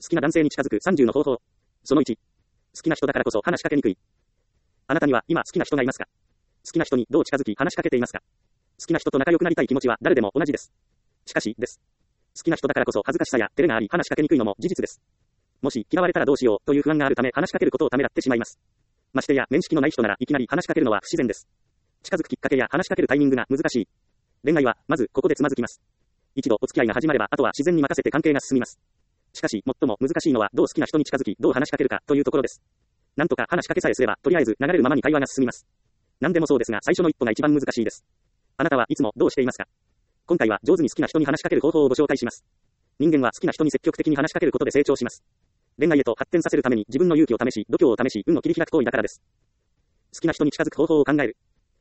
好きな男性に近づく30の方法。その1。好きな人だからこそ話しかけにくい。あなたには今好きな人がいますか？好きな人にどう近づき話しかけていますか？好きな人と仲良くなりたい気持ちは誰でも同じです。しかし、です。好きな人だからこそ恥ずかしさや照れがあり話しかけにくいのも事実です。もし嫌われたらどうしようという不安があるため話しかけることをためらってしまいます。ましてや面識のない人ならいきなり話しかけるのは不自然です。近づくきっかけや話しかけるタイミングが難しい。恋愛はまずここでつまずきます。一度お付き合いが始まればあとは自然に任せて関係が進みます。しかし最も難しいのはどう好きな人に近づきどう話しかけるかというところです。なんとか話しかけさえすればとりあえず流れるままに会話が進みます。何でもそうですが最初の一歩が一番難しいです。あなたはいつもどうしていますか？今回は上手に好きな人に話しかける方法をご紹介します。人間は好きな人に積極的に話しかけることで成長します。恋愛へと発展させるために自分の勇気を試し、度胸を試し、運を切り開く行為だからです。好きな人に近づく方法を考える。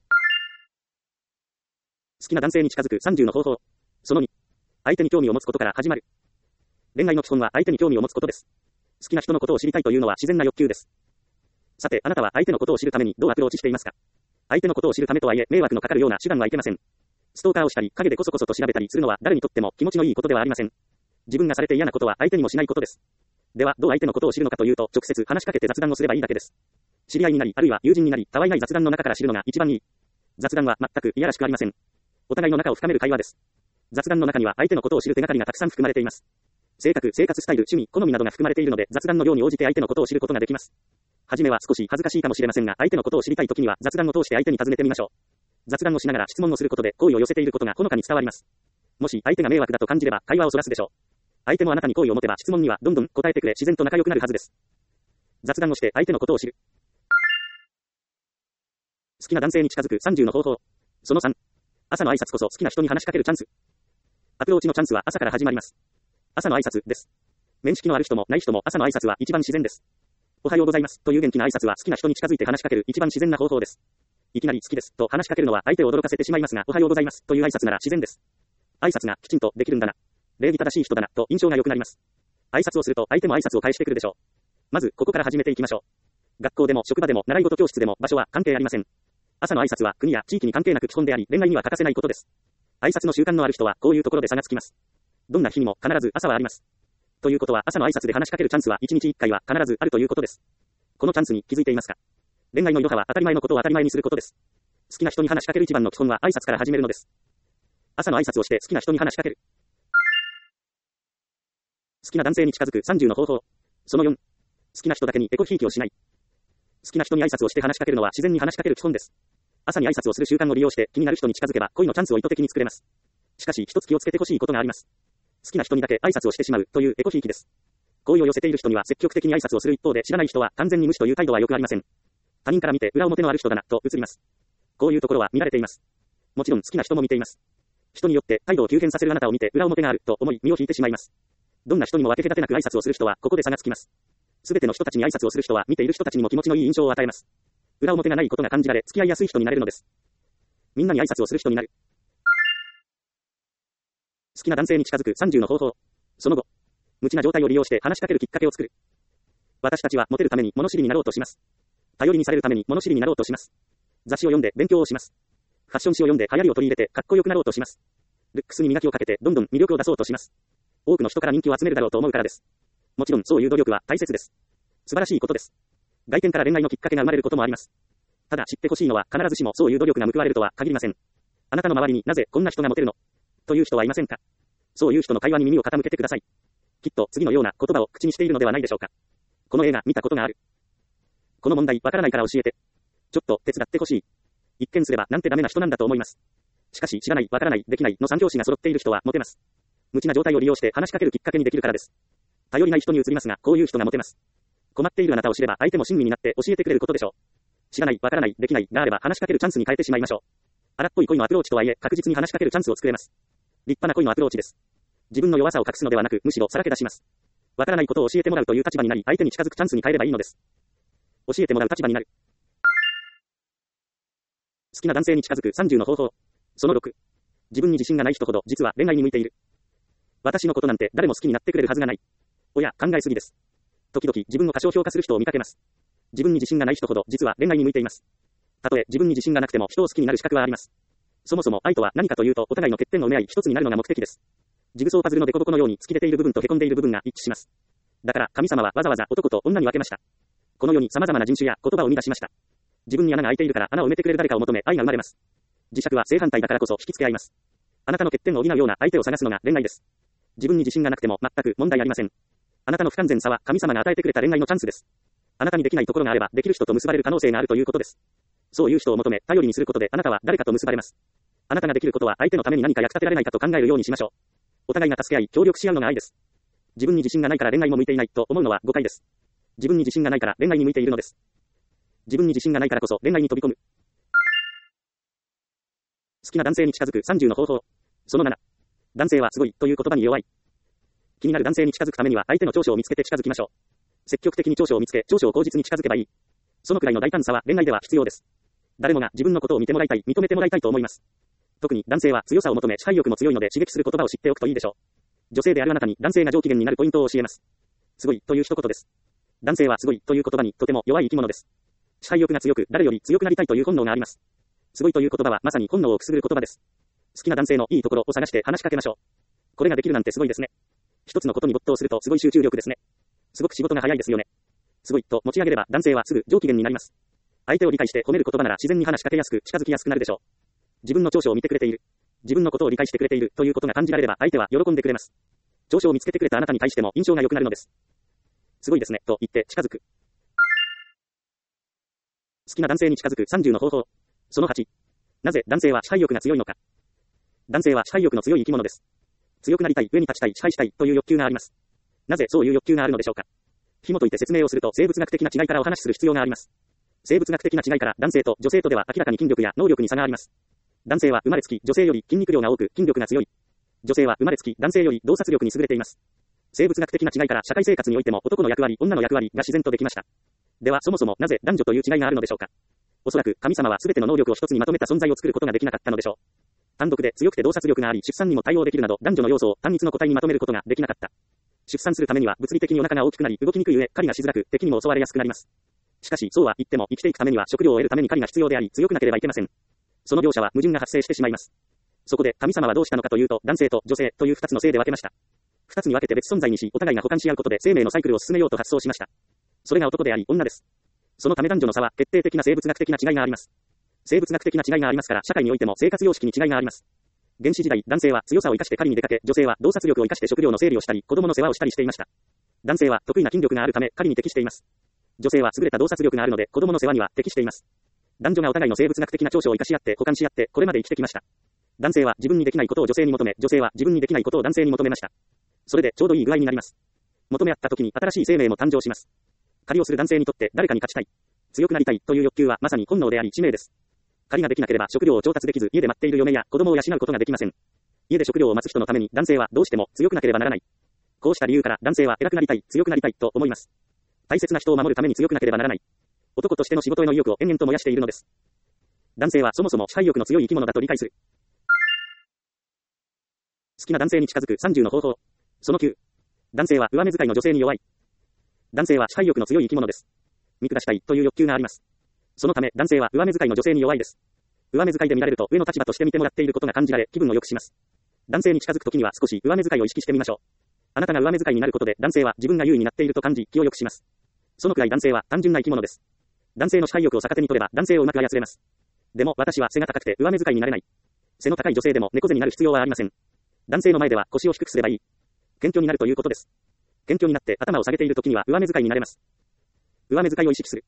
好きな男性に近づく30の方法。その2。相手に興味を持つことから始まる。恋愛の基本は相手に興味を持つことです。好きな人のことを知りたいというのは自然な欲求です。さて、あなたは相手のことを知るためにどうアプローチしていますか？相手のことを知るためとはいえ、迷惑のかかるような手段はいけません。ストーカーをしたり、陰でこそこそと調べたりするのは誰にとっても気持ちのいいことではありません。自分がされて嫌なことは相手にもしないことです。では、どう相手のことを知るのかというと、直接話しかけて雑談をすればいいだけです。知り合いになり、あるいは友人になり、たわいない雑談の中から知るのが一番いい。雑談は全くいやらしくありません。お互いの仲を深める会話です。雑談の中には相手のことを知る手がかりがたくさん含まれています。性格、生活スタイル、趣味、好みなどが含まれているので、雑談の量に応じて相手のことを知ることができます。はじめは少し恥ずかしいかもしれませんが、相手のことを知りたいときには雑談を通して相手に尋ねてみましょう。雑談をしながら質問をすることで好意を寄せていることがほのかに伝わります。もし相手が迷惑だと感じれば会話をそらすでしょう。相手もあなたに好意を持てば質問にはどんどん答えてくれ自然と仲良くなるはずです。雑談をして相手のことを知る。好きな男性に近づく30の方法。その3。朝の挨拶こそ好きな人に話しかけるチャンス。アプローチのチャンスは朝から始まります。朝の挨拶です。面識のある人もない人も朝の挨拶は一番自然です。おはようございますという元気な挨拶は好きな人に近づいて話しかける一番自然な方法です。いきなり好きですと話しかけるのは相手を驚かせてしまいますが、おはようございますという挨拶なら自然です。挨拶がきちんとできるんだな。礼儀正しい人だなと印象が良くなります。挨拶をすると相手も挨拶を返してくるでしょう。まずここから始めていきましょう。学校でも職場でも習い事教室でも場所は関係ありません。朝の挨拶は国や地域に関係なく基本であり、恋愛には欠かせないことです。挨拶の習慣のある人はこういうところで差がつきます。どんな日にも必ず朝はあります。ということは朝の挨拶で話しかけるチャンスは1日1回は必ずあるということです。このチャンスに気づいていますか？恋愛のいろはは当たり前のことを当たり前にすることです。好きな人に話しかける一番の基本は挨拶から始めるのです。朝の挨拶をして好きな人に話しかける。好きな男性に近づく30の方法。その4。好きな人だけにエコひいきをしない。好きな人に挨拶をして話しかけるのは自然に話しかける基本です。朝に挨拶をする習慣を利用して気になる人に近づけば恋のチャンスを意図的に作れます。しかし一つ気をつけてほしいことがあります。好きな人にだけ挨拶をしてしまうというエコひいきです。好意を寄せている人には積極的に挨拶をする一方で知らない人は完全に無視という態度はよくありません。他人から見て裏表のある人だなと映ります。こういうところは見られています。もちろん好きな人も見ています。人によって態度を急変させるあなたを見て裏表があると思い身を引いてしまいます。どんな人にも分け隔てなく挨拶をする人はここで差がつきます。すべての人たちに挨拶をする人は見ている人たちにも気持ちのいい印象を与えます。裏表がないことが感じられ付き合いやすい人になれるのです。みんなに挨拶をする人になる。好きな男性に近づく30の方法。その後、無知な状態を利用して話しかけるきっかけを作る。私たちはモテるために物知りになろうとします。頼りにされるために物知りになろうとします。雑誌を読んで勉強をします。ファッション誌を読んで流行りを取り入れてかっこよくなろうとします。ルックスに磨きをかけてどんどん魅力を出そうとします。多くの人から人気を集めるだろうと思うからです。もちろんそういう努力は大切です。素晴らしいことです。外見から恋愛のきっかけが生まれることもあります。ただ知ってほしいのは必ずしもそういう努力が報われるとは限りません。あなたの周りになぜこんな人がモテるのという人はいませんか？そういう人の会話に耳を傾けてください。きっと次のような言葉を口にしているのではないでしょうか。この映画見たことがある。この問題わからないから教えて。ちょっと手伝ってほしい。一見すればなんてダメな人なんだと思います。しかし知らない、わからない、できないの三拍子が揃っている人はモテます。無知な状態を利用して話しかけるきっかけにできるからです。頼りない人に移りますが、こういう人がモテます。困っているあなたを知れば相手も親身になって教えてくれることでしょう。知らない、わからない、できないがあれば話しかけるチャンスに変えてしまいましょう。荒っぽい恋のアプローチとはいえ確実に話しかけるチャンスを作れます。立派な恋のアプローチです。自分の弱さを隠すのではなく、むしろさらけ出します。わからないことを教えてもらうという立場になり、相手に近づくチャンスに変えればいいのです。教えてもらう立場になる。好きな男性に近づく30の方法。その6。自分に自信がない人ほど実は恋愛に向いている。私のことなんて誰も好きになってくれるはずがない。おや、考えすぎです。時々自分の過小評価する人を見かけます。自分に自信がない人ほど実は恋愛に向いています。たとえ自分に自信がなくても人を好きになる資格はあります。そもそも愛とは何かというと、お互いの欠点を埋め合い一つになるのが目的です。ジグソーパズルのデコボコのように突き出ている部分と凹んでいる部分が一致します。 だから神様はわざわざ男と女に分けました。この世に様々な人種や言葉を生み出しました。自分に穴が開いているから穴を埋めてくれる誰かを求め愛が生まれます。磁石は正反対だからこそ引きつけ合います。あなたの欠点を補うような相手を探すのが恋愛です。自分に自信がなくても全く問題ありません。あなたの不完全さは神様が与えてくれた恋愛のチャンスです。あなたにできないところがあればできる人と結ばれる可能性があるということです。そういう人を求め頼りにすることであなたは誰かと結ばれます。あなたができることは相手のために何か役立てられないかと考えるようにしましょう。お互いが助け合い協力し合うのが愛です。自分に自信がないから恋愛も向いていないと思うのは誤解です。自分に自信がないから恋愛に向いているのです。自分に自信がないからこそ恋愛に飛び込む。好きな男性に近づく30の方法。その7。男性はすごいという言葉に弱い。気になる男性に近づくためには相手の長所を見つけて近づきましょう。積極的に長所を見つけ、長所を口実に近づけばいい。そのくらいの大胆さは恋愛では必要です。誰もが自分のことを見てもらいたい、認めてもらいたいと思います。特に男性は強さを求め支配欲も強いので刺激する言葉を知っておくといいでしょう。女性であるあなたに男性が上機嫌になるポイントを教えます。すごいという一言です。男性はすごいという言葉にとても弱い生き物です。支配欲が強く、誰より強くなりたいという本能があります。すごいという言葉はまさに本能をくすぐる言葉です。好きな男性のいいところを探して話しかけましょう。これができるなんてすごいですね。一つのことに没頭するとすごい集中力ですね。すごく仕事が早いですよね。すごいと持ち上げれば男性はすぐ上機嫌になります。相手を理解して褒める言葉なら自然に話しかけやすく近づきやすくなるでしょう。自分の長所を見てくれている。自分のことを理解してくれているということが感じられれば相手は喜んでくれます。長所を見つけてくれたあなたに対しても印象が良くなるのです。すごいですねと言って近づく。好きな男性に近づく30の方法。その8。なぜ男性は支配欲が強いのか。男性は支配欲の強い生き物です。強くなりたい、上に立ちたい、支配したいという欲求があります。なぜそういう欲求があるのでしょうか。紐解いて説明をすると生物学的な違いからお話しする必要があります。生物学的な違いから男性と女性とでは明らかに筋力や能力に差があります。男性は生まれつき女性より筋肉量が多く筋力が強い。女性は生まれつき男性より洞察力に優れています。生物学的な違いから社会生活においても男の役割、女の役割が自然とできました。ではそもそもなぜ男女という違いがあるのでしょうか。おそらく神様は全ての能力を一つにまとめた存在を作ることができなかったのでしょう。単独で強くて洞察力があり出産にも対応できるなど男女の要素を単一の個体にまとめることができなかった。出産するためには物理的にお腹が大きくなり動きにくい上狩りがしづらく敵にも襲われやすくなります。しかしそうは言っても生きていくためには食料を得るために狩りが必要であり強くなければいけません。その両者は矛盾が発生してしまいます。そこで神様はどうしたのかというと男性と女性という二つの性で分けました。二つに分けて別存在にしお互いが補完し合うことで生命のサイクルを進めようと発想しました。それが男であり女です。そのため男女の差は決定的な生物学的な違いがあります。生物学的な違いがありますから社会においても生活様式に違いがあります。原始時代、男性は強さを生かして狩りに出かけ、女性は洞察力を生かして食料の整理をしたり、子供の世話をしたりしていました。男性は得意な筋力があるため狩りに適しています。女性は優れた洞察力があるので子供の世話には適しています。男女がお互いの生物学的な長所を生かし合って補完し合ってこれまで生きてきました。男性は自分にできないことを女性に求め、女性は自分にできないことを男性に求めました。それでちょうどいい具合になります。求め合った時に新しい生命も誕生します。狩りをする男性にとって誰かに勝ちたい、強くなりたいという欲求はまさに本能であり使命です。狩りができなければ食料を調達できず家で待っている嫁や子供を養うことができません。家で食料を待つ人のために男性はどうしても強くなければならない。こうした理由から男性は偉くなりたい、強くなりたいと思います。大切な人を守るために強くなければならない。男としての仕事への意欲を延々と燃やしているのです。男性はそもそも支配欲の強い生き物だと理解する。好きな男性に近づく30の方法。その9。男性は上目遣いの女性に弱い。男性は支配欲の強い生き物です。見下したいという欲求があります。そのため男性は上目遣いの女性に弱いです。上目遣いで見られると上の立場として見てもらっていることが感じられ気分を良くします。男性に近づくときには少し上目遣いを意識してみましょう。あなたが上目遣いになることで男性は自分が優位になっていると感じ気を良くします。そのくらい男性は単純な生き物です。男性の支配欲を逆手に取れば男性をうまく操れます。でも私は背が高くて上目遣いになれない。背の高い女性でも猫背になる必要はありません。男性の前では腰を低くすればいい。謙虚になるということです。謙虚になって頭を下げているときには上目遣いになれます。上目遣いを意識する。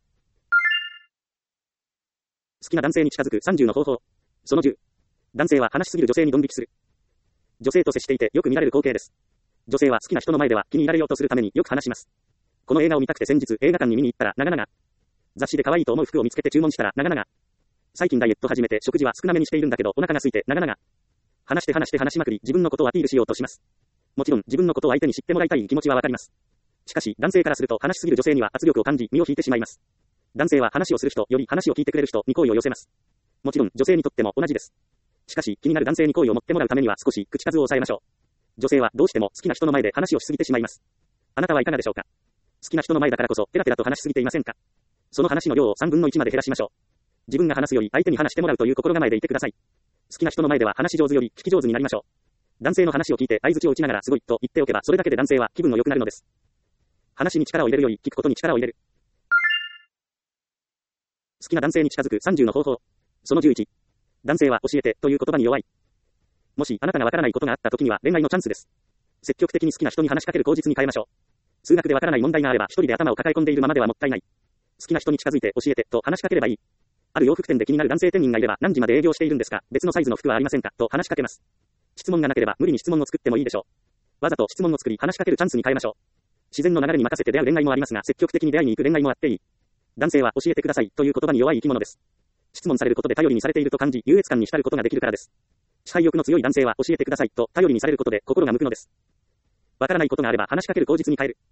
好きな男性に近づく30の方法。その10。男性は話しすぎる女性にドン引きする。女性と接していてよく見られる光景です。女性は好きな人の前では気に入られようとするためによく話します。この映画を見たくて先日映画館に見に行ったら長々。雑誌で可愛いと思う服を見つけて注文したら長々。最近ダイエット始めて食事は少なめにしているんだけどお腹が空いて長々。話しまくり自分のことをアピールしようとします。もちろん自分のことを相手に知ってもらいたい気持ちはわかります。しかし男性からすると話しすぎる女性には圧力を感じ身を引いてしまいます。男性は話をする人より話を聞いてくれる人に好意を寄せます。もちろん女性にとっても同じです。しかし気になる男性に好意を持ってもらうためには少し口数を抑えましょう。女性はどうしても好きな人の前で話をしすぎてしまいます。あなたはいかがでしょうか。好きな人の前だからこそペラペラと話しすぎていませんか。その話の量を3分の1まで減らしましょう。自分が話すより相手に話してもらうという心構えでいてください。好きな人の前では話し上手より聞き上手になりましょう。男性の話を聞いて相槌を打ちながらすごいと言っておけばそれだけで男性は気分の良くなるのです。 話に力を入れるより聞くことに力を入れる。好きな男性に近づく30の方法。その11。男性は教えてという言葉に弱い。もしあなたがわからないことがあった時には恋愛のチャンスです。積極的に好きな人に話しかける口実に変えましょう。数学でわからない問題があれば一人で頭を抱え込んでいるままではもったいない。好きな人に近づいて教えてと話しかければいい。ある洋服店で気になる男性店員がいれば何時まで営業しているんですか、別のサイズの服はありませんかと話しかけます。質問がなければ無理に質問を作ってもいいでしょう。わざと質問を作り話しかけるチャンスに変えましょう。自然の流れに任せて出会う恋愛もありますが、積極的に出会いに行く恋愛もあっていい。男性は教えてくださいという言葉に弱い生き物です。質問されることで頼りにされていると感じ、優越感に浸ることができるからです。支配欲の強い男性は教えてくださいと頼りにされることで心が向くのです。わからないことがあれば話しかける口実に変える。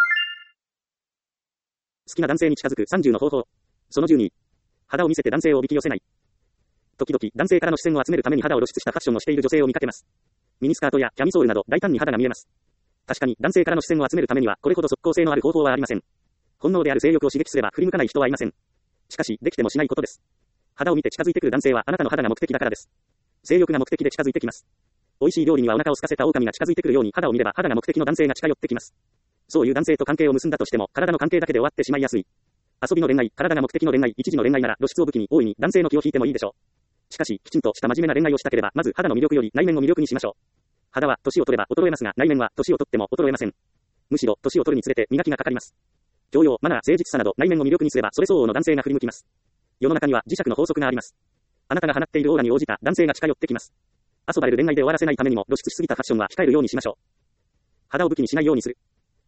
好きな男性に近づく30の方法。その12。肌を見せて男性をおびき寄せない。時々男性からの視線を集めるために肌を露出したファッションをしている女性を見かけます。ミニスカートやキャミソールなど大胆に肌が見えます。確かに男性からの視線を集めるためにはこれほど即効性のある方法はありません。本能である性欲を刺激すれば振り向かない人はいません。しかしできてもしないことです。肌を見て近づいてくる男性はあなたの肌が目的だからです。性欲が目的で近づいてきます。美味しい料理にはお腹を空かせた狼が近づいてくるように肌を見れば肌が目的の男性が近寄ってきます。そういう男性と関係を結んだとしても体の関係だけで終わってしまいやすい。遊びの恋愛、体が目的の恋愛、一時の恋愛なら露出を武器に大いに男性の気を引いてもいいでしょう。しかしきちんとした真面目な恋愛をしたければまず肌の魅力より内面を魅力にしましょう。肌は年を取れば衰えますが内面は年を取っても衰えません。むしろ年を取るにつれて磨きがかかります。教養、マナー、誠実さなど内面を魅力にすればそれ相応の男性が振り向きます。世の中には磁石の法則があります。あなたが放っているオーラに応じた男性が近寄ってきます。遊ばれる恋愛で終わらせないためにも露出しすぎたファッションは控えるようにしましょう。肌を武器にしないようにする。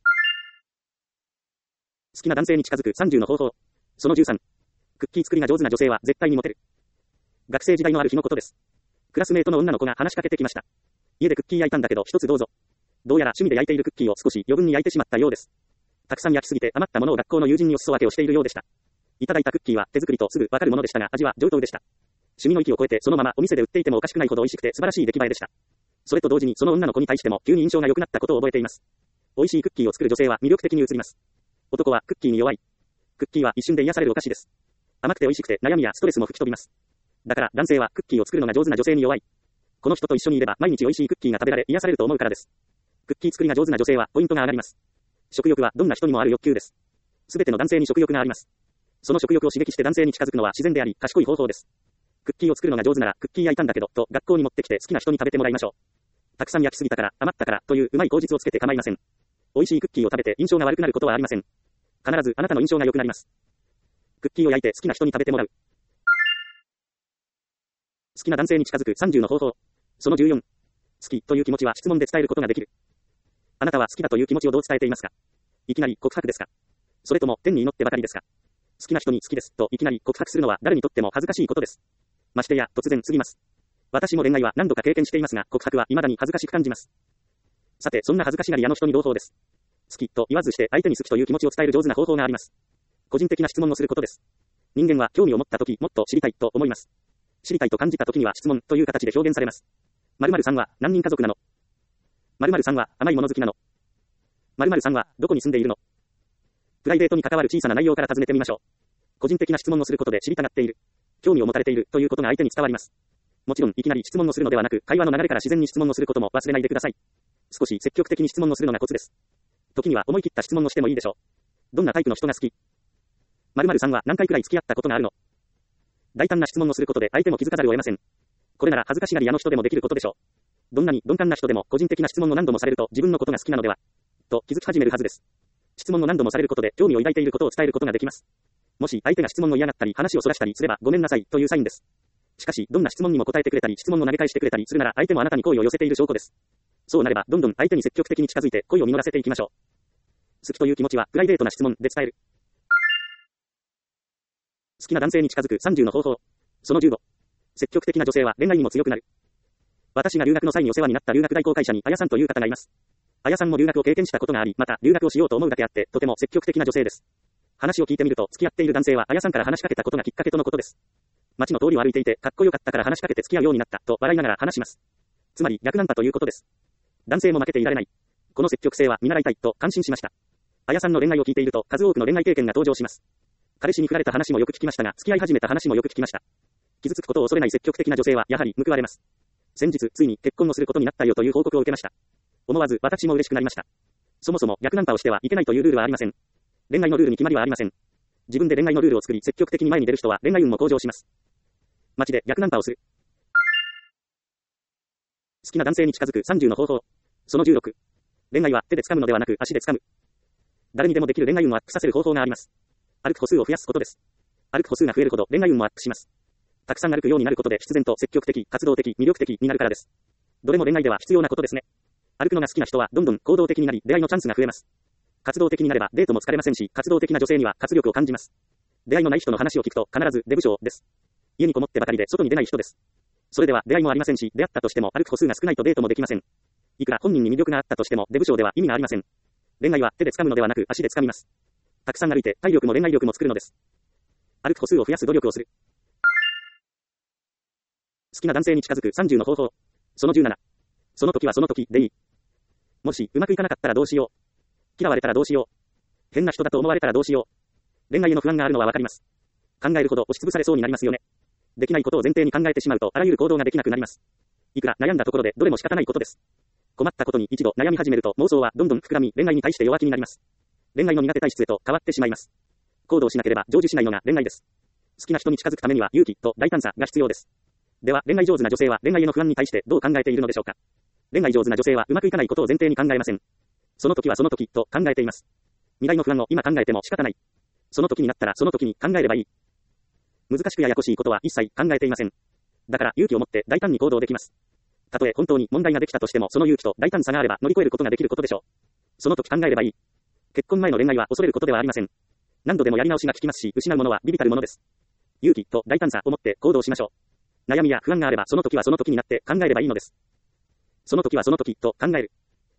好きな男性に近づく30の方法。その13。クッキー作りが上手な女性は絶対にモテる。学生時代のある日のことです。クラスメートの女の子が話しかけてきました。家でクッキー焼いたんだけど一つどうぞ。どうやら趣味で焼いているクッキーを少し余分に焼いてしまったようです。たくさん焼きすぎて余ったものを学校の友人にお裾分けをしているようでした。いただいたクッキーは手作りとすぐわかるものでしたが味は上等でした。趣味の域を超えてそのままお店で売っていてもおかしくないほど美味しくて素晴らしい出来栄えでした。それと同時にその女の子に対しても急に印象が良くなったことを覚えています。美味しいクッキーを作る女性は魅力的に映ります。男はクッキーに弱い。クッキーは一瞬で癒されるお菓子です。甘くて美味しくて悩みやストレスも吹き飛びます。だから男性はクッキーを作るのが上手な女性に弱い。この人と一緒にいれば毎日美味しいクッキーが食べられ癒されると思うからです。クッキー作りが上手な女性はポイントが上がります。食欲はどんな人にもある欲求です。すべての男性に食欲があります。その食欲を刺激して男性に近づくのは自然であり賢い方法です。クッキーを作るのが上手ならクッキー焼いたんだけどと学校に持ってきて好きな人に食べてもらいましょう。たくさん焼きすぎたから余ったからといううまい口実をつけて構いません。美味しいクッキーを食べて印象が悪くなることはありません。必ずあなたの印象が良くなります。クッキーを焼いて好きな人に食べてもらう。好きな男性に近づく30の方法。その14。好きという気持ちは質問で伝えることができる。あなたは好きだという気持ちをどう伝えていますか？いきなり告白ですか？それとも天に祈ってばかりですか？好きな人に好きですといきなり告白するのは誰にとっても恥ずかしいことです。ましてや突然すぎます。私も恋愛は何度か経験していますが告白は未だに恥ずかしく感じます。さてそんな恥ずかしがり屋の人に朗報です。好きと言わずして相手に好きという気持ちを伝える上手な方法があります。個人的な質問をすることです。人間は興味を持ったときもっと知りたいと思います。知りたいと感じたときには質問という形で表現されます。〇〇さんは何人家族なの？〇〇さんは甘いもの好きなの？〇〇さんはどこに住んでいるの？プライベートに関わる小さな内容から尋ねてみましょう。個人的な質問をすることで知りたがっている、興味を持たれているということが相手に伝わります。もちろんいきなり質問をするのではなく会話の流れから自然に質問をすることも忘れないでください。少し積極的に質問をするのがコツです。時には思い切った質問をしてもいいでしょう。どんなタイプの人が好き？〇〇さんは何回くらい付き合ったことがあるの？大胆な質問をすることで相手も気づかざるを得ません。これなら恥ずかしがり屋の人でもできることでしょう。どんなに鈍感な人でも個人的な質問を何度もされると自分のことが好きなのではと気づき始めるはずです。質問を何度もされることで興味を抱いていることを伝えることができます。もし相手が質問を嫌がったり話をそらしたりすればごめんなさいというサインです。しかしどんな質問にも答えてくれたり質問を投げ返してくれたりするなら相手もあなたに好意を寄せている証拠です。そうなればどんどん相手に積極的に近づいて恋を実らせていきましょう。好きという気持ちはプライベートな質問で伝える。好きな男性に近づく30の方法。その15。積極的な女性は恋愛にも強くなる。私が留学の際にお世話になった留学代行会社にあやさんという方がいます。あやさんも留学を経験したことがあり、また留学をしようと思うだけあってとても積極的な女性です。話を聞いてみると付き合っている男性はあやさんから話しかけたことがきっかけとのことです。街の通りを歩いていてかっこよかったから話しかけて付き合うようになったと笑いながら話します。つまり逆ナンパということです。男性も負けていられない。この積極性は見習いたいと感心しました。あやさんの恋愛を聞いていると数多くの恋愛経験が登場します。彼氏に振られた話もよく聞きましたが、付き合い始めた話もよく聞きました。傷つくことを恐れない積極的な女性はやはり報われます。先日ついに結婚をすることになったよという報告を受けました。思わず私も嬉しくなりました。 そもそも逆ナンパをしてはいけないというルールはありません。恋愛のルールに決まりはありません。自分で恋愛のルールを作り積極的に前に出る人は恋愛運も向上します。街で逆ナンパをする。好きな男性に近づく30の方法。その16。恋愛は手で掴むのではなく足で掴む。誰にでもできる恋愛運をアップさせる方法があります。歩く歩数を増やすことです。歩く歩数が増えるほど恋愛運もアップします。たくさん歩くようになることで必然と積極的、活動的、魅力的になるからです。どれも恋愛では必要なことですね。歩くのが好きな人はどんどん行動的になり出会いのチャンスが増えます。活動的になればデートも疲れませんし、活動的な女性には活力を感じます。出会いのない人の話を聞くと必ず出不精です。家にこもってばかりで外に出ない人です。それでは出会いもありませんし、出会ったとしても歩く歩数が少ないとデートもできません。いくら本人に魅力があったとしても出不精では意味がありません。恋愛は手で掴むのではなく足で掴みます。たくさん歩いて体力も恋愛力も作るのです。歩く歩数を増やす努力をする。好きな男性に近づく30の方法。その17。その時はその時でいい。もしうまくいかなかったらどうしよう。嫌われたらどうしよう。変な人だと思われたらどうしよう。恋愛への不安があるのはわかります。考えるほど押しつぶされそうになりますよね。できないことを前提に考えてしまうとあらゆる行動ができなくなります。いくら悩んだところでどれも仕方ないことです。困ったことに一度悩み始めると妄想はどんどん膨らみ恋愛に対して弱気になります。恋愛の苦手体質へと変わってしまいます。行動しなければ成就しないのが恋愛です。好きな人に近づくためには勇気と大胆さが必要です。では恋愛上手な女性は恋愛への不安に対してどう考えているのでしょうか。恋愛上手な女性はうまくいかないことを前提に考えません。その時はその時と考えています。未来の不安を今考えても仕方ない。その時になったらその時に考えればいい。難しくややこしいことは一切考えていません。だから勇気を持って大胆に行動できます。たとえ本当に問題ができたとしてもその勇気と大胆さがあれば乗り越えることができることでしょう。その時考えればいい。結婚前の恋愛は恐れることではありません。何度でもやり直しが効きますし、失うものは微々たるものです。勇気と大胆さを持って行動しましょう。悩みや不安があればその時はその時になって考えればいいのです。その時はその時と考える。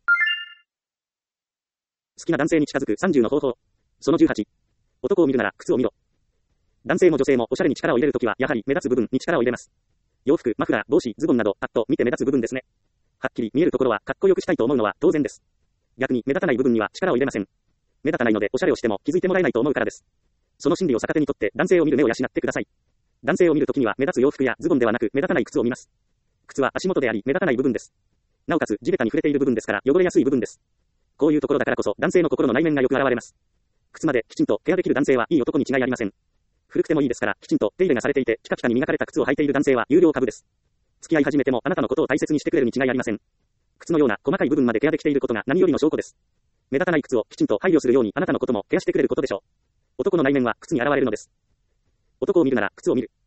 好きな男性に近づく30の方法。その18。男を見るなら靴を見ろ。男性も女性もおしゃれに力を入れるときはやはり目立つ部分に力を入れます。洋服、マフラー、帽子、ズボンなどパッと見て目立つ部分ですね。はっきり見えるところはかっこよくしたいと思うのは当然です。逆に目立たない部分には力を入れません。目立たないのでおしゃれをしても気づいてもらえないと思うからです。その心理を逆手にとって男性を見る目を養ってください。男性を見るときには目立つ洋服やズボンではなく目立たない靴を見ます。靴は足元であり目立たない部分です。なおかつ地べたに触れている部分ですから汚れやすい部分です。こういうところだからこそ男性の心の内面がよく現れます。靴まできちんとケアできる男性はいい男に違いありません。古くてもいいですからきちんと手入れがされていてピカピカに磨かれた靴を履いている男性は有料株です。付き合い始めてもあなたのことを大切にしてくれるに違いありません。靴のような細かい部分までケアできていることが何よりの証拠です。目立たない靴をきちんと配慮するようにあなたのこともケアしてくれることでしょう。男の内面は靴に現れるのです。男を見るなら靴を見る。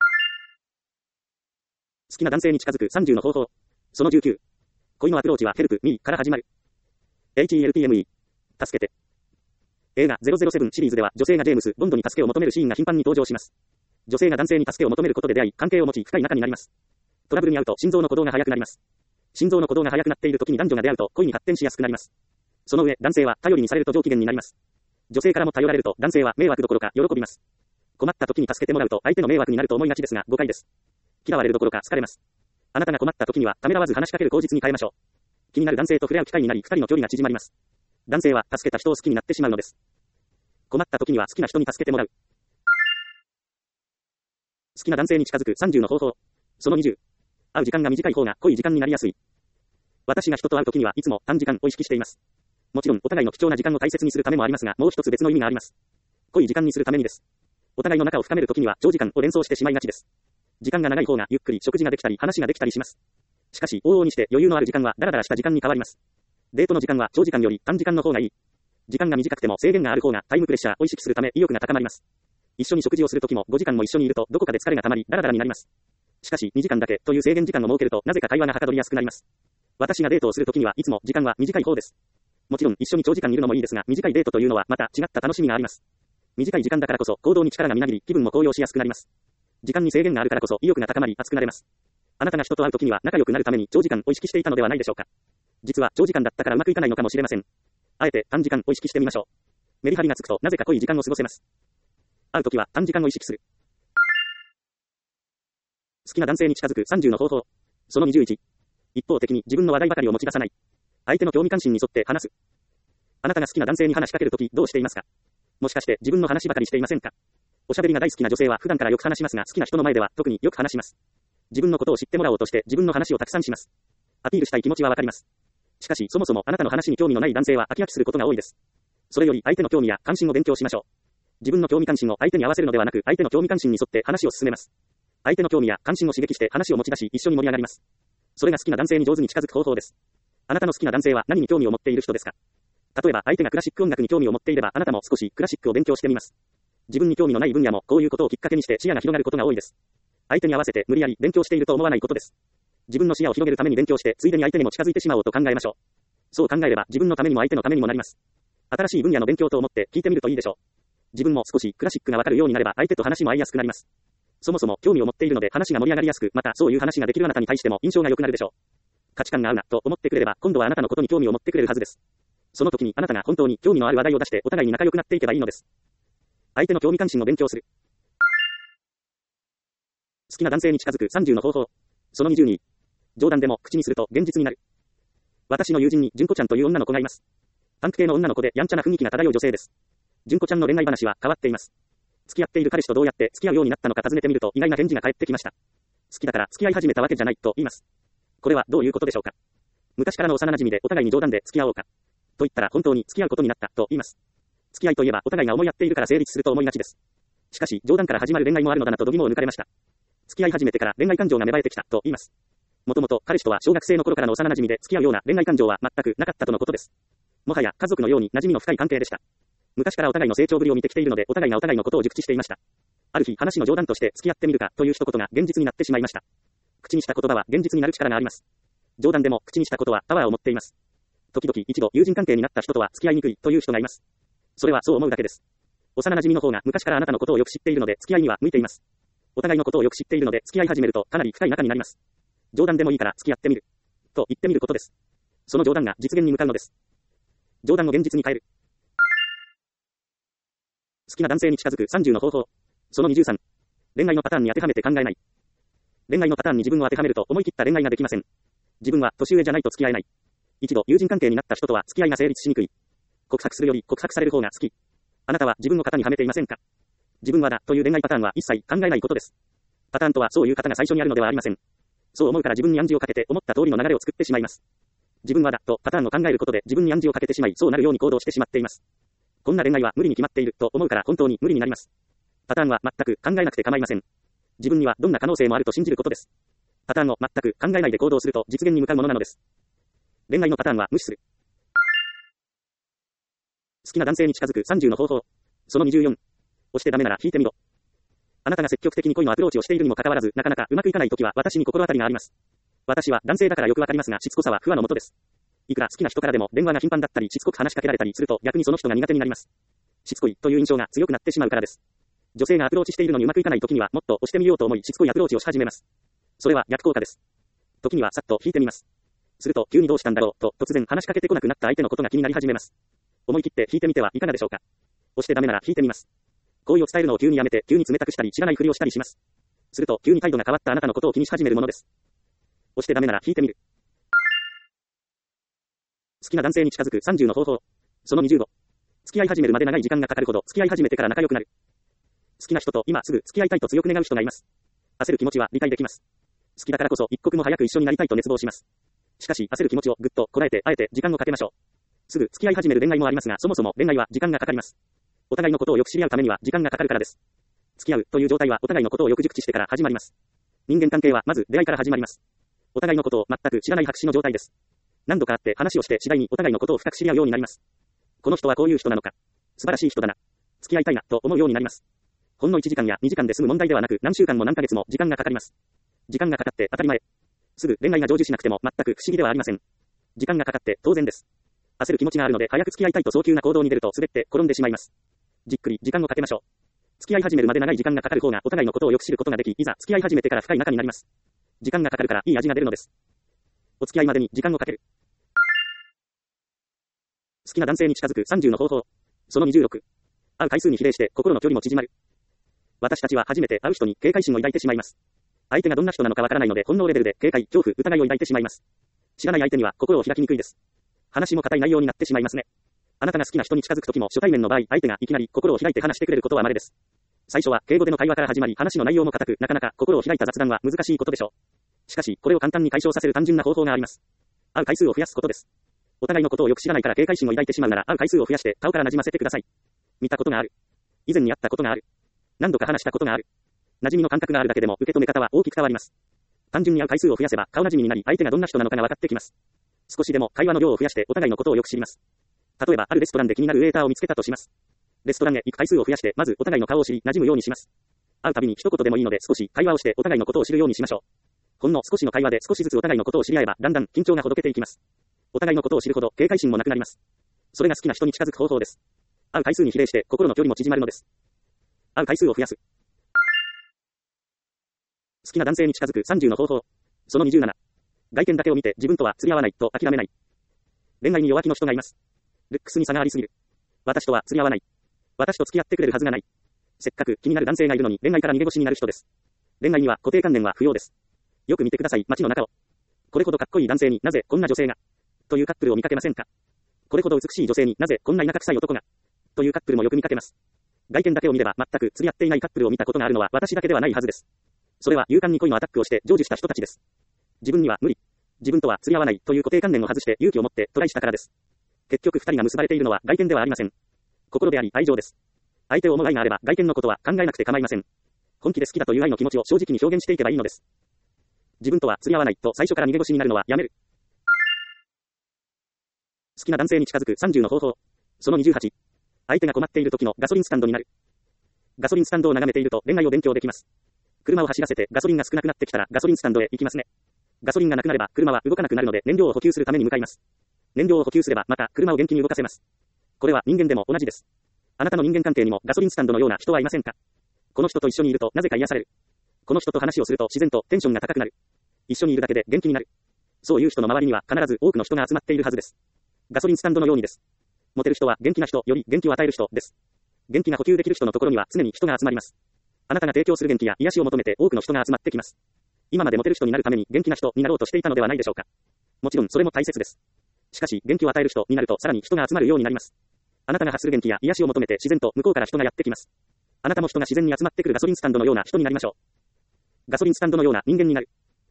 好きな男性に近づく30の方法。その19。恋のアプローチはヘルプミーから始まる。HELPME。助けて。映画007シリーズでは女性がジェームス・ボンドに助けを求めるシーンが頻繁に登場します。女性が男性に助けを求めることで出会い、関係を持ち深い仲になります。トラブルに遭うと心臓の鼓動が速くなります。心臓の鼓動が速くなっている時に男女が出会うと恋に発展しやすくなります。その上、男性は頼りにされると上機嫌になります。女性からも頼られると男性は迷惑どころか喜びます。困った時に助けてもらうと相手の迷惑になると思いがちですが誤解です。嫌われるどころか好かれます。あなたが困った時にはためらわず話しかける口実に変えましょう。気になる男性と触れ合う機会になり、二人の距離が縮まります。男性は助けた人を好きになってしまうのです。困った時には好きな人に助けてもらう。好きな男性に近づく30の方法。その20。会う時間が短い方が濃い時間になりやすい。私が人と会う時にはいつも短時間を意識しています。もちろんお互いの貴重な時間を大切にするためもありますが、もう一つ別の意味があります。濃い時間にするためにです。お互いの仲を深める時には長時間を連想してしまいがちです。時間が長い方がゆっくり食事ができたり話ができたりします。しかし往々にして余裕のある時間はダラダラした時間に変わります。デートの時間は長時間より短時間の方がいい。時間が短くても制限がある方がタイムプレッシャーを意識するため意欲が高まります。一緒に食事をするときも5時間も一緒にいるとどこかで疲れが溜まりダラダラになります。しかし2時間だけという制限時間を設けるとなぜか会話がはかどりやすくなります。私がデートをするときにはいつも時間は短い方です。もちろん一緒に長時間いるのもいいですが、短いデートというのはまた違った楽しみがあります。短い時間だからこそ行動に力がみなぎり気分も高揚しやすくなります。時間に制限があるからこそ意欲が高まり熱くなれます。あなたが人と会うときには仲良くなるために長時間を意識していたのではないでしょうか。実は長時間だったからうまくいかないのかもしれません。あえて短時間を意識してみましょう。メリハリがつくとなぜか濃い時間を過ごせます。会うときは短時間を意識する。好きな男性に近づく30の方法。その21。一方的に自分の話題ばかりを持ち出さない。相手の興味関心に沿って話す。あなたが好きな男性に話しかけるときどうしていますか。もしかして自分の話ばかりしていませんか。おしゃべりが大好きな女性は普段からよく話しますが、好きな人の前では特によく話します。自分のことを知ってもらおうとして自分の話をたくさんします。アピールしたい気持ちはわかります。 しかし、そもそもあなたの話に興味のない男性は飽き飽きすることが多いです。それより相手の興味や関心を勉強しましょう。自分の興味関心を相手に合わせるのではなく、相手の興味関心に沿って話を進めます。相手の興味や関心を刺激して話を持ち出し、一緒に盛り上がります。それが好きな男性に上手に近づく方法です。あなたの好きな男性は何に興味を持っている人ですか？例えば相手がクラシック音楽に興味を持っていれば、あなたも少しクラシックを勉強してみます。自分に興味のない分野もこういうことをきっかけにして視野が広がることが多いです。相手に合わせて無理やり勉強していると思わないことです。自分の視野を広げるために勉強して、ついでに相手にも近づいてしまおうと考えましょう。そう考えれば自分のためにも相手のためにもなります。新しい分野の勉強と思って聞いてみるといいでしょう。自分も少しクラシックがわかるようになれば相手と話も合いやすくなります。そもそも興味を持っているので話が盛り上がりやすく、またそういう話ができるあなたに対しても印象が良くなるでしょう。価値観が合うなと思ってくれれば、今度はあなたのことに興味を持ってくれるはずです。その時にあなたが本当に興味のある話題を出してお互いに仲良くなっていけばいいのです。相手の興味関心を勉強する。好きな男性に近づく30の方法。その20に、冗談でも口にすると現実になる。私の友人に純子ちゃんという女の子がいます。パンク系の女の子でやんちゃな雰囲気が漂う女性です。純子ちゃんの恋愛話は変わっています。付き合っている彼氏とどうやって付き合うようになったのか尋ねてみると意外な返事が返ってきました。好きだから付き合い始めたわけじゃないと言います。これはどういうことでしょうか。昔からの幼馴染でお互いに冗談で付き合おうかと言ったら本当に付き合うことになったと言います。付き合いといえばお互いが思いやっているから成立すると思いがちです。しかし冗談から始まる恋愛もあるのだなと度肝を抜かれました。付き合い始めてから恋愛感情が芽生えてきたと言います。もともと彼氏とは小学生の頃からの幼馴染で付き合うような恋愛感情は全くなかったとのことです。もはや家族のように馴染みの深い関係でした。昔からお互いの成長ぶりを見てきているのでお互いがお互いのことを熟知していました。ある日話の冗談として付き合ってみるかという一言が現実になってしまいました。口にした言葉は現実になる力があります。冗談でも口にしたことはパワーを持っています。時々一度友人関係になった人とは付き合いにくいという人がいます。それはそう思うだけです。幼馴染の方が昔からあなたのことをよく知っているので付き合いには向いています。お互いのことをよく知っているので付き合い始めるとかなり深い仲になります。冗談でもいいから付き合ってみると言ってみることです。その冗談が実現に向かうのです。冗談を現実に変える。好きな男性に近づく30の方法。その23。恋愛のパターンに当てはめて考えない。恋愛のパターンに自分を当てはめると思い切った恋愛ができません。自分は年上じゃないと付き合えない。一度友人関係になった人とは付き合いが成立しにくい。告白するより告白される方が好き。あなたは自分の型にはめていませんか？自分はだという恋愛パターンは一切考えないことです。パターンとはそういう方が最初にあるのではありません。そう思うから自分に暗示をかけて思った通りの流れを作ってしまいます。自分はだとパターンを考えることで自分に暗示をかけてしまい、そうなるように行動してしまっています。こんな恋愛は無理に決まっていると思うから本当に無理になります。パターンは全く考えなくて構いません。自分にはどんな可能性もあると信じることです。パターンを全く考えないで行動すると実現に向かうものなのです。恋愛のパターンは無視する。好きな男性に近づく30の方法。その24。押してダメなら引いてみろ。あなたが積極的に恋のアプローチをしているにもかかわらず、なかなかうまくいかないときは私に心当たりがあります。私は男性だからよくわかりますが、しつこさは不和のもとです。いくら好きな人からでも電話が頻繁だったり、しつこく話しかけられたりすると逆にその人が苦手になります。しつこいという印象が強くなってしまうからです。女性がアプローチしているのにうまくいかないときにはもっと押してみようと思いしつこいアプローチをし始めます。それは逆効果です。時にはさっと引いてみます。すると急にどうしたんだろうと突然話しかけてこなくなった相手のことが気になり始めます。思い切って引いてみてはいかがでしょうか。押してダメなら引いてみます。好意を伝えるのを急にやめて急に冷たくしたり知らないふりをしたりします。すると急に態度が変わったあなたのことを気にし始めるものです。押してダメなら引いてみる。好きな男性に近づく30の方法。その25。付き合い始めるまで長い時間がかかるほど付き合い始めてから仲良くなる。好きな人と今すぐ付き合いたいと強く願う人がいます。焦る気持ちは理解できます。好きだからこそ一刻も早く一緒になりたいと熱望します。しかし焦る気持ちをぐっとこらえてあえて時間をかけましょう。すぐ付き合い始める恋愛もありますが、そもそも恋愛は時間がかかります。お互いのことをよく知り合うためには時間がかかるからです。付き合うという状態はお互いのことをよく熟知してから始まります。人間関係はまず出会いから始まります。お互いのことを全く知らない白紙の状態です。何度か会って話をして次第にお互いのことを深く知り合うようになります。この人はこういう人なのか。素晴らしい人だな。付き合いたいなと思うようになります。ほんの1時間や2時間で済む問題ではなく何週間も何ヶ月も時間がかかります。時間がかかって当たり前。すぐ恋愛が成就しなくても全く不思議ではありません。時間がかかって当然です。焦る気持ちがあるので早く付き合いたいと早急な行動に出ると滑って転んでしまいます。じっくり時間をかけましょう。付き合い始めるまで長い時間がかかる方がお互いのことをよく知ることができ、いざ付き合い始めてから深い仲になります。時間がかかるからいい味が出るのです。お付き合いまでに時間をかける。好きな男性に近づく30の方法。その26。会う回数に比例して心の距離も縮まる。私たちは初めて会う人に警戒心を抱いてしまいます。相手がどんな人なのかわからないので本能レベルで警戒、恐怖、疑いを抱いてしまいます。知らない相手には心を開きにくいです。話も固い内容になってしまいますね。あなたが好きな人に近づくときも初対面の場合、相手がいきなり心を開いて話してくれることは稀です。最初は敬語での会話から始まり、話の内容も固く、なかなか心を開いた雑談は難しいことでしょう。しかし、これを簡単に解消させる単純な方法があります。会う回数を増やすことです。 お互いのことをよく知らないから警戒心を抱いてしまうなら会う回数を増やして顔から馴染ませてください。見たことがある。以前に会ったことがある。何度か話したことがある。馴染みの感覚があるだけでも受け止め方は大きく変わります。単純に会う回数を増やせば顔馴染みになり相手がどんな人なのかが分かってきます。少しでも会話の量を増やしてお互いのことをよく知ります。例えばあるレストランで気になるウェイターを見つけたとします。レストランへ行く回数を増やしてまずお互いの顔を知り馴染むようにします。会うたびに一言でもいいので少し会話をしてお互いのことを知るようにしましょう。ほんの少しの会話で少しずつお互いのことを知り合えばだんだん緊張がほどけていきます。お互いのことを知るほど警戒心もなくなります。それが好きな人に近づく方法です。会う回数に比例して心の距離も縮まるのです。会う回数を増やす。好きな男性に近づく30の方法。その27。外見だけを見て自分とは釣り合わないと諦めない。恋愛に弱気の人がいます。ルックスに差がありすぎる。私とは釣り合わない。私と付き合ってくれるはずがない。せっかく気になる男性がいるのに恋愛から逃げ腰になる人です。恋愛には固定観念は不要です。よく見てください、街の中を。これほどかっこいい男性になぜこんな女性がというカップルを見かけませんか。これほど美しい女性になぜこんな田舎臭い男がというカップルもよく見かけます。外見だけを見れば全く釣り合っていないカップルを見たことがあるのは私だけではないはずです。それは勇敢に恋のアタックをして成就した人たちです。自分には無理。自分とは釣り合わないという固定観念を外して勇気を持ってトライしたからです。結局二人が結ばれているのは外見ではありません。心であり愛情です。相手を思う愛があれば外見のことは考えなくて構いません。本気で好きだという愛の気持ちを正直に表現していけばいいのです。自分とは釣り合わないと最初から逃げ腰になるのはやめる。好きな男性に近づく30の方法。その28。相手が困っている時のガソリンスタンドになる。ガソリンスタンドを眺めていると恋愛を勉強できます。車を走らせてガソリンが少なくなってきたらガソリンスタンドへ行きますね。ガソリンがなくなれば車は動かなくなるので燃料を補給するために向かいます。燃料を補給すればまた車を元気に動かせます。これは人間でも同じです。あなたの人間関係にもガソリンスタンドのような人はいませんか。この人と一緒にいるとなぜか癒される。この人と話をすると自然とテンションが高くなる。一緒にいるだけで元気になる。そういう人の周りには必ず多くの人が集まっているはずです。ガソリンスタンドのようにです。モテる人は元気な人より元気を与える人です。元気が補給できる人のところには常に人が集まります。あなたが提供する元気や癒しを求めて多くの人が集まってきます。今までモテる人になるために元気な人になろうとしていたのではないでしょうか。もちろんそれも大切です。しかし元気を与える人になるとさらに人が集まるようになります。あなたが発する元気や癒しを求めて自然と向こうから人がやってきます。あなたも人が自然に集まってくるガソリンスタンドのような人になりましょう。ガソリンスタンドのような人間になる。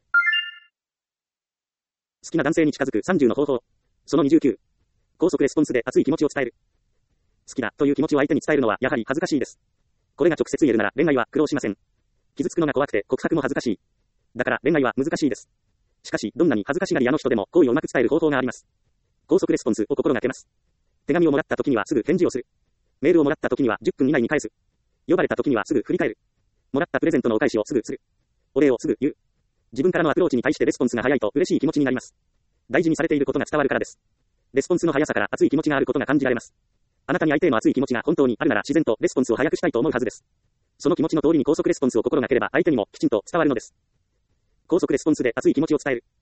好きな男性に近づく30の方法。その29。高速レスポンスで熱い気持ちを伝える。好きだという気持ちを相手に伝えるのはやはり恥ずかしいです。これが直接言えるなら恋愛は苦労しません。傷つくのが怖くて告白も恥ずかしい。だから恋愛は難しいです。しかしどんなに恥ずかしがり屋の人でも好意をうまく伝える方法があります。高速レスポンスを心がけます。手紙をもらった時にはすぐ返事をする。メールをもらった時には10分以内に返す。呼ばれた時にはすぐ振り返る。もらったプレゼントのお返しをすぐする。お礼をすぐ言う。自分からのアプローチに対してレスポンスが早いと嬉しい気持ちになります。大事にされていることが伝わるからです。レスポンスの速さから熱い気持ちがあることが感じられます。あなたに相手への熱い気持ちが本当にあるなら自然とレスポンスを早くしたいと思うはずです。その気持ちの通りに高速レスポンスを心がければ相手にもきちんと伝わるのです。高速レスポンスで熱い気持ちを伝える。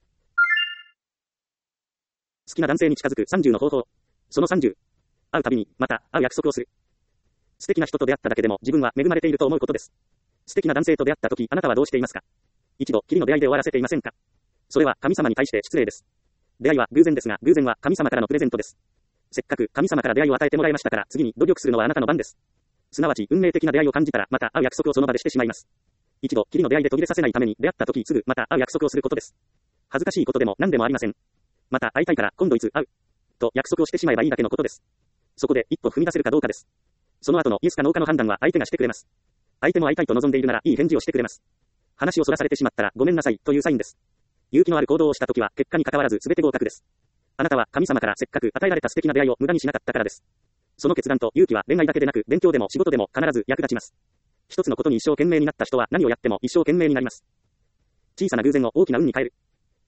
好きな男性に近づく30の方法。その30。会うたびにまた会う約束をする。素敵な人と出会っただけでも自分は恵まれていると思うことです。素敵な男性と出会った時あなたはどうしていますか。一度きりの出会いで終わらせていませんか。それは神様に対して失礼です。出会いは偶然ですが偶然は神様からのプレゼントです。せっかく神様から出会いを与えてもらいましたから次に努力するのはあなたの番です。すなわち運命的な出会いを感じたらまた会う約束をその場でしてしまいます。一度きりの出会いで途切れさせないために出会った時すぐまた会う約束をすることです。恥ずかしいことでも何でもありません。また会いたいから今度いつ会うと約束をしてしまえばいいだけのことです。そこで一歩踏み出せるかどうかです。その後のイエスかノーかの判断は相手がしてくれます。相手も会いたいと望んでいるならいい返事をしてくれます。話をそらされてしまったらごめんなさいというサインです。勇気のある行動をした時は結果に関わらず全て合格です。あなたは神様からせっかく与えられた素敵な出会いを無駄にしなかったからです。その決断と勇気は恋愛だけでなく勉強でも仕事でも必ず役立ちます。一つのことに一生懸命になった人は何をやっても一生懸命になります。小さな偶然を大きな運に変える。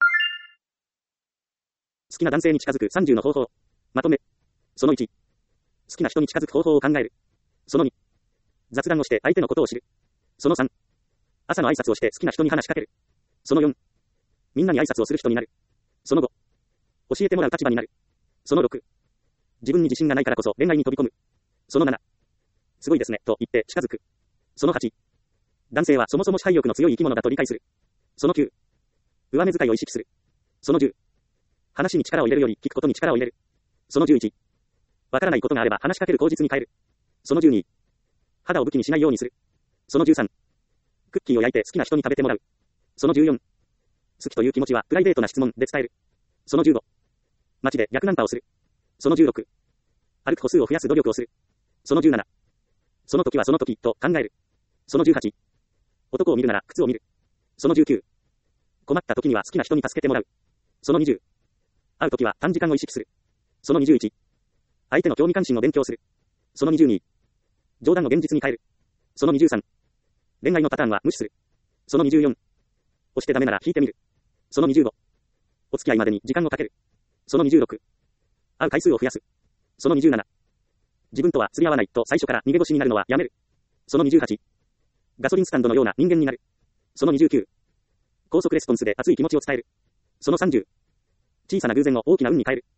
好きな男性に近づく30の方法。まとめ。その1。好きな人に近づく方法を考える。その2。雑談をして相手のことを知る。その3。朝の挨拶をして好きな人に話しかける。その4。みんなに挨拶をする人になる。その5。教えてもらう立場になる。その6。自分に自信がないからこそ恋愛に飛び込む。その7。すごいですね、と言って近づく。その8。男性はそもそも支配欲の強い生き物だと理解する。その9。上目遣いを意識する。その10。話に力を入れるより聞くことに力を入れる。その11。わからないことがあれば話しかける口実に変える。その12。肌を武器にしないようにする。その13。クッキーを焼いて好きな人に食べてもらう。その14。好きという気持ちはプライベートな質問で伝える。その15。 街で逆ナンパをする。その16。歩く歩数を増やす努力をする。その17。その時はその時、と考える。その18。男を見るなら靴を見る。その19。困った時には好きな人に助けてもらう。その20。会う時は短時間を意識する。その21。相手の興味関心を勉強する。その22。冗談を現実に変える。その23。恋愛のパターンは無視する。その24。押してダメなら引いてみる。その25。お付き合いまでに時間をかける。その26。会う回数を増やす。その27。自分とは釣り合わないと最初から逃げ腰になるのはやめる。その28。ガソリンスタンドのような人間になる。その29。高速レスポンスで熱い気持ちを伝える。その30。小さな偶然を大きな運に変える。